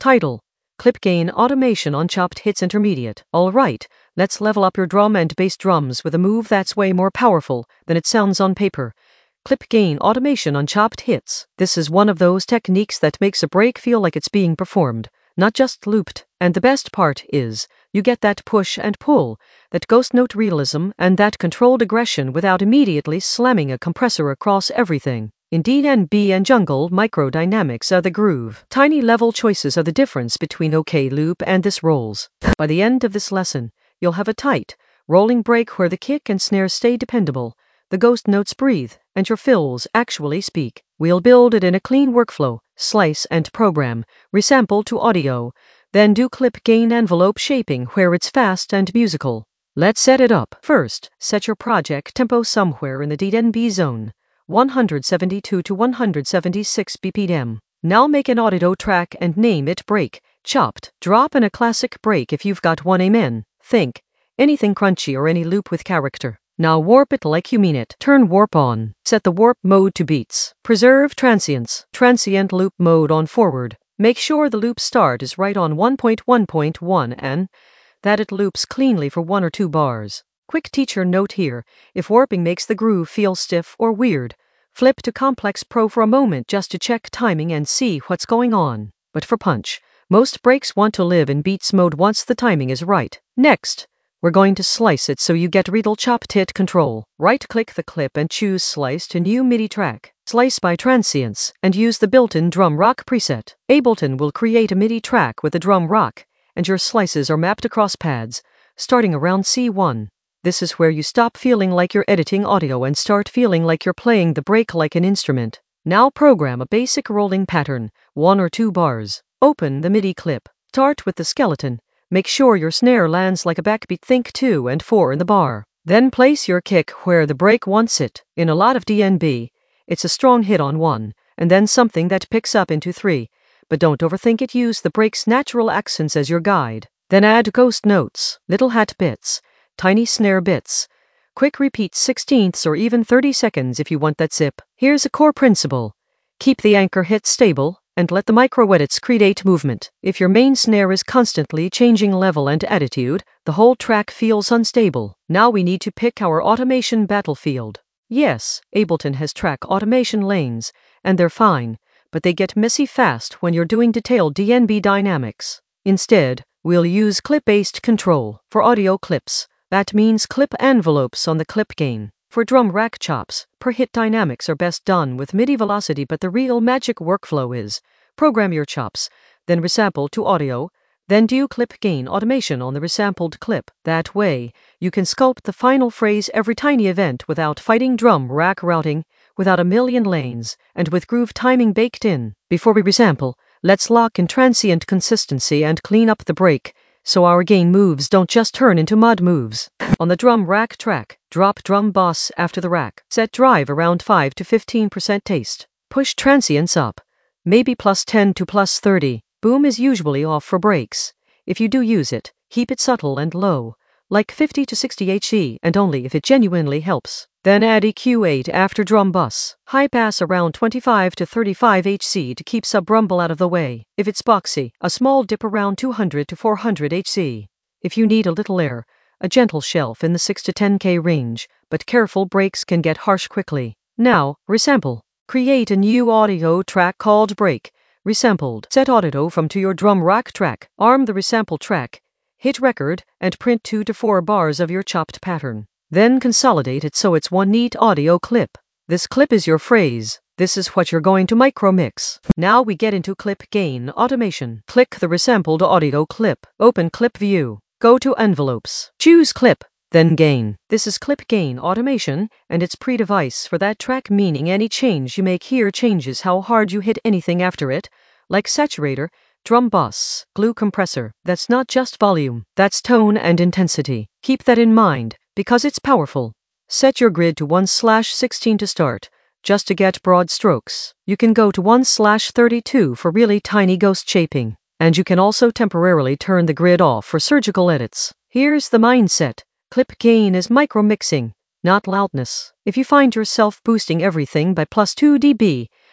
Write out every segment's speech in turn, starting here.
Title: Clip Gain Automation on Chopped Hits Intermediate. Alright, let's level up your drum and bass drums with a move that's way more powerful than it sounds on paper. Clip Gain Automation on Chopped Hits. This is one of those techniques that makes a break feel like it's being performed, not just looped. And the best part is, you get that push and pull, that ghost note realism, and that controlled aggression without immediately slamming a compressor across everything. In D&B and jungle, microdynamics are the groove. Tiny level choices are the difference between OK loop and this rolls. By the end of this lesson, you'll have a tight, rolling break where the kick and snare stay dependable, the ghost notes breathe, and your fills actually speak. We'll build it in a clean workflow, slice and program, resample to audio, then do clip gain envelope shaping where it's fast and musical. Let's set it up. First, set your project tempo somewhere in the D&B zone. 172 to 176 BPM. Now make an audio track and name it break, chopped. Drop in a classic break if you've got one. Amen. Think anything crunchy or any loop with character. Now warp it like you mean it. Turn warp on. Set the warp mode to beats. Preserve transients. Transient loop mode on forward. Make sure the loop start is right on 1.1.1 and that it loops cleanly for 1 or 2 bars. Quick teacher note here: if warping makes the groove feel stiff or weird, flip to Complex Pro for a moment just to check timing and see what's going on. But for punch, most breaks want to live in beats mode once the timing is right. Next, we're going to slice it so you get real chopped hit control. Right-click the clip and choose Slice to New MIDI Track. Slice by transients, and use the built-in drum rock preset. Ableton will create a MIDI track with the drum rock, and your slices are mapped across pads, starting around C1. This is where you stop feeling like you're editing audio and start feeling like you're playing the break like an instrument. Now program a basic rolling pattern, 1 or 2 bars. Open the MIDI clip. Start with the skeleton. Make sure your snare lands like a backbeat. Think 2 and 4 in the bar. Then place your kick where the break wants it. In a lot of D&B, it's a strong hit on 1, and then something that picks up into 3. But don't overthink it. Use the break's natural accents as your guide. Then add ghost notes, little hat bits, tiny snare bits. Quick repeat 16ths or even 30 seconds if you want that zip. Here's a core principle. Keep the anchor hit stable, and let the micro edits create movement. If your main snare is constantly changing level and attitude, the whole track feels unstable. Now we need to pick our automation battlefield. Yes, Ableton has track automation lanes, and they're fine, but they get messy fast when you're doing detailed D&B dynamics. Instead, we'll use clip-based control for audio clips. That means clip envelopes on the clip gain. For drum rack chops, per hit dynamics are best done with MIDI velocity, but the real magic workflow is program your chops, then resample to audio, then do clip gain automation on the resampled clip. That way, you can sculpt the final phrase every tiny event without fighting drum rack routing, without a million lanes, and with groove timing baked in. Before we resample, let's lock in transient consistency and clean up the break, so our gain moves don't just turn into mud moves. On the drum rack track, drop drum boss after the rack. Set drive around 5 to 15% taste. Push transients up, maybe +10 to +30. Boom is usually off for breaks. If you do use it, keep it subtle and low, like 50 to 60 HZ, and only if it genuinely helps. Then add EQ8 after drum bus. High pass around 25 to 35 HZ to keep sub-rumble out of the way. If it's boxy, a small dip around 200 to 400 HZ. If you need a little air, a gentle shelf in the 6 to 10K range, but careful, breaks can get harsh quickly. Now, resample. Create a new audio track called Break. Resampled. Set audio from to your drum rack track. Arm the resample track. Hit record, and print 2 to 4 bars of your chopped pattern. Then consolidate it so it's one neat audio clip. This clip is your phrase. This is what you're going to micro mix. Now we get into clip gain automation. Click the resampled audio clip. Open clip view. Go to envelopes. Choose clip, then gain. This is clip gain automation, and it's pre-device for that track, meaning any change you make here changes how hard you hit anything after it, like saturator, drum bus, glue compressor. That's not just volume, that's tone and intensity. Keep that in mind, because it's powerful. Set your grid to 1/16 to start, just to get broad strokes. You can go to 1/32 for really tiny ghost shaping, and you can also temporarily turn the grid off for surgical edits. Here's the mindset. Clip gain is micro-mixing, not loudness. If you find yourself boosting everything by +2 dB,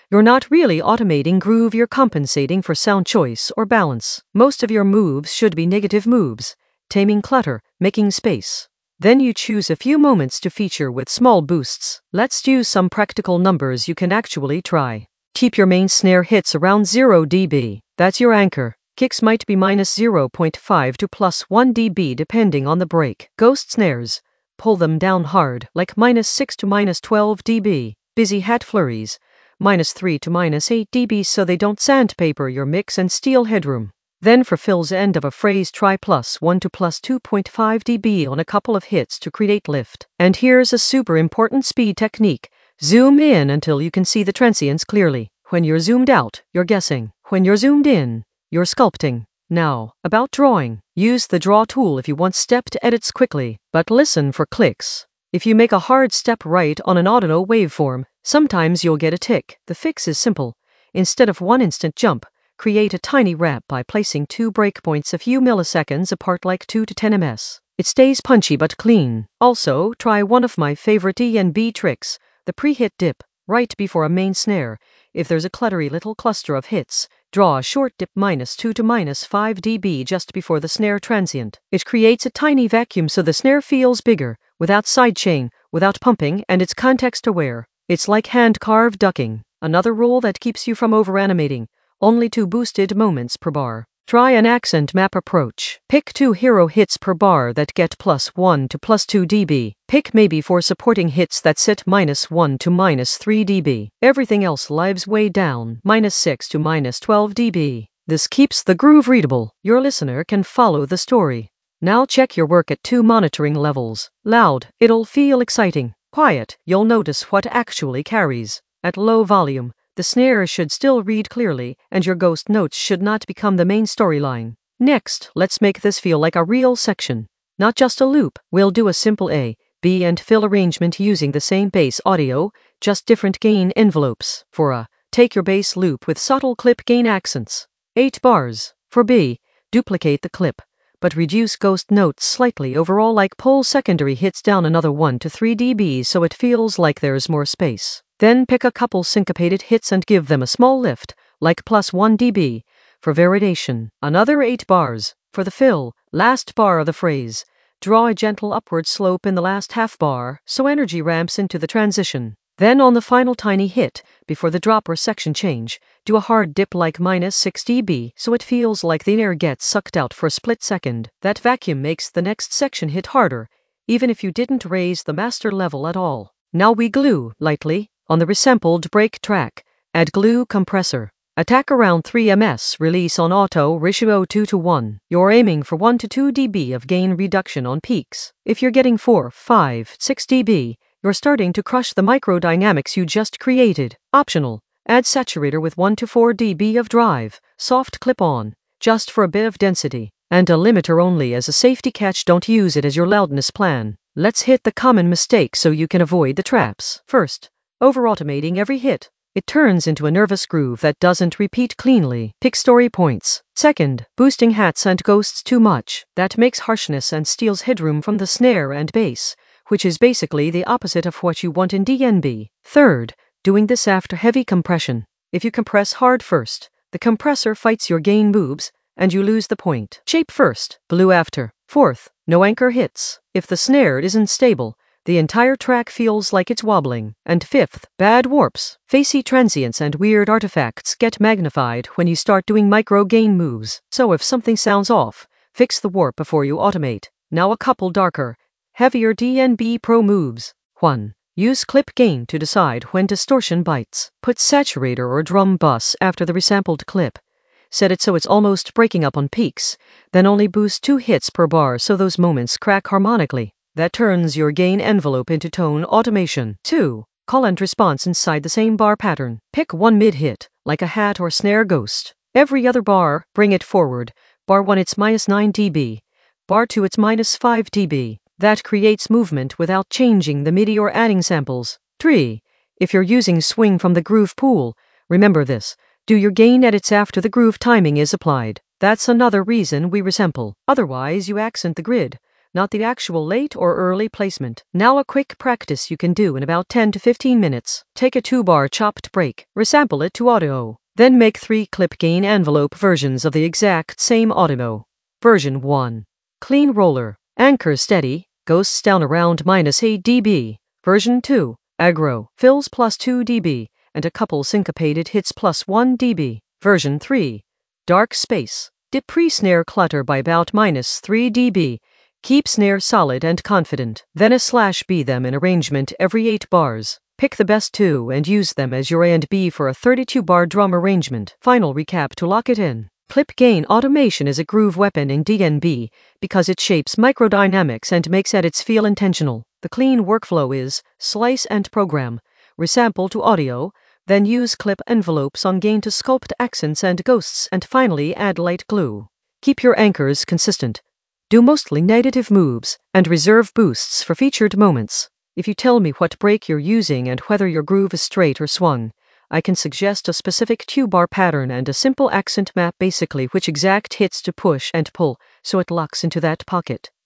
You're not really automating groove, you're compensating for sound choice or balance. Most of your moves should be negative moves, taming clutter, making space. Then you choose a few moments to feature with small boosts. Let's do some practical numbers you can actually try. Keep your main snare hits around 0 dB. That's your anchor. Kicks might be minus 0.5 to plus 1 dB depending on the break. Ghost snares, pull them down hard, like minus 6 to minus 12 dB. Busy hat flurries, minus 3 to minus 8 dB so they don't sandpaper your mix and steal headroom. Then for fills end of a phrase, try plus 1 to plus 2.5 dB on a couple of hits to create lift. And here's a super important speed technique. Zoom in until you can see the transients clearly. When you're zoomed out, you're guessing. When you're zoomed in, you're sculpting. Now, about drawing. Use the draw tool if you want stepped edits quickly, but listen for clicks. If you make a hard step right on an audio waveform, sometimes you'll get a tick. The fix is simple. Instead of one instant jump, create a tiny wrap by placing 2 breakpoints a few milliseconds apart, like 2 to 10 ms. It stays punchy but clean. Also, try one of my favorite E&B tricks, the pre-hit dip, right before a main snare. If there's a cluttery little cluster of hits, draw a short dip minus 2 to minus 5 dB just before the snare transient. It creates a tiny vacuum so the snare feels bigger, without sidechain, without pumping, and it's context-aware. It's like hand-carved ducking. Another rule that keeps you from over-animating. Only 2 boosted moments per bar. Try an accent map approach. Pick 2 hero hits per bar that get plus 1 to plus 2 dB. Pick maybe 4 supporting hits that set minus 1 to minus 3 dB. Everything else lives way down, minus 6 to minus 12 dB. This keeps the groove readable. Your listener can follow the story. Now check your work at 2 monitoring levels. Loud, it'll feel exciting. Quiet, you'll notice what actually carries. At low volume, the snare should still read clearly, and your ghost notes should not become the main storyline. Next, let's make this feel like a real section, not just a loop. We'll do a simple A, B and fill arrangement using the same bass audio, just different gain envelopes. For A, take your bass loop with subtle clip gain accents. 8 bars. For B, duplicate the clip, but reduce ghost notes slightly overall, like pull secondary hits down another 1 to 3 dB so it feels like there's more space. Then pick a couple syncopated hits and give them a small lift, like plus 1 dB. For variation, another 8 bars. For the fill, last bar of the phrase, draw a gentle upward slope in the last half bar so energy ramps into the transition. Then on the final tiny hit, before the drop or section change, do a hard dip like minus 6 dB so it feels like the air gets sucked out for a split second. That vacuum makes the next section hit harder, even if you didn't raise the master level at all. Now we glue, lightly, on the resampled break track. Add glue compressor. Attack around 3 ms, release on auto, ratio 2 to 1. You're aiming for 1 to 2 dB of gain reduction on peaks. If you're getting 4, 5, 6 dB, you're starting to crush the microdynamics you just created. Optional. Add saturator with 1 to 4 dB of drive, soft clip-on, just for a bit of density. And a limiter only as a safety catch, don't use it as your loudness plan. Let's hit the common mistake so you can avoid the traps. First, over-automating every hit. It turns into a nervous groove that doesn't repeat cleanly. Pick story points. Second, boosting hats and ghosts too much. That makes harshness and steals headroom from the snare and bass, which is basically the opposite of what you want in DNB. Third, doing this after heavy compression. If you compress hard first, the compressor fights your gain moves, and you lose the point. Shape first, blue after. Fourth, no anchor hits. If the snare isn't stable, the entire track feels like it's wobbling. And fifth, bad warps. Facey transients and weird artifacts get magnified when you start doing micro gain moves. So if something sounds off, fix the warp before you automate. Now a couple darker, heavier DNB Pro moves. 1. Use clip gain to decide when distortion bites. Put saturator or drum bus after the resampled clip. Set it so it's almost breaking up on peaks, then only boost 2 hits per bar so those moments crack harmonically. That turns your gain envelope into tone automation. 2. Call and response inside the same bar pattern. Pick one mid-hit, like a hat or snare ghost. Every other bar, bring it forward. Bar 1 it's minus 9 dB. Bar 2 it's minus 5 dB. That creates movement without changing the MIDI or adding samples. 3. If you're using swing from the groove pool, remember this. Do your gain edits after the groove timing is applied. That's another reason we resample. Otherwise you accent the grid. not the actual late or early placement. Now a quick practice you can do in about 10 to 15 minutes. Take a 2-bar chopped break, resample it to audio. Then make 3 clip gain envelope versions of the exact same audio. Version 1. Clean roller. Anchor steady. Ghosts down around -8 dB. Version 2. Aggro. Fills +2 dB. And a couple syncopated hits +1 dB. Version 3. Dark space. Dip pre-snare clutter by about -3 dB. Keep snare solid and confident. Then A/B them in arrangement every 8 bars. Pick the best 2 and use them as your A and B for a 32-bar drum arrangement. Final recap to lock it in. Clip gain automation is a groove weapon in DnB because it shapes microdynamics and makes edits feel intentional. The clean workflow is slice and program, resample to audio, then use clip envelopes on gain to sculpt accents and ghosts, and finally add light glue. Keep your anchors consistent. Do mostly negative moves, and reserve boosts for featured moments. If you tell me what break you're using and whether your groove is straight or swung, I can suggest a specific 2-bar pattern and a simple accent map, basically which exact hits to push and pull so it locks into that pocket.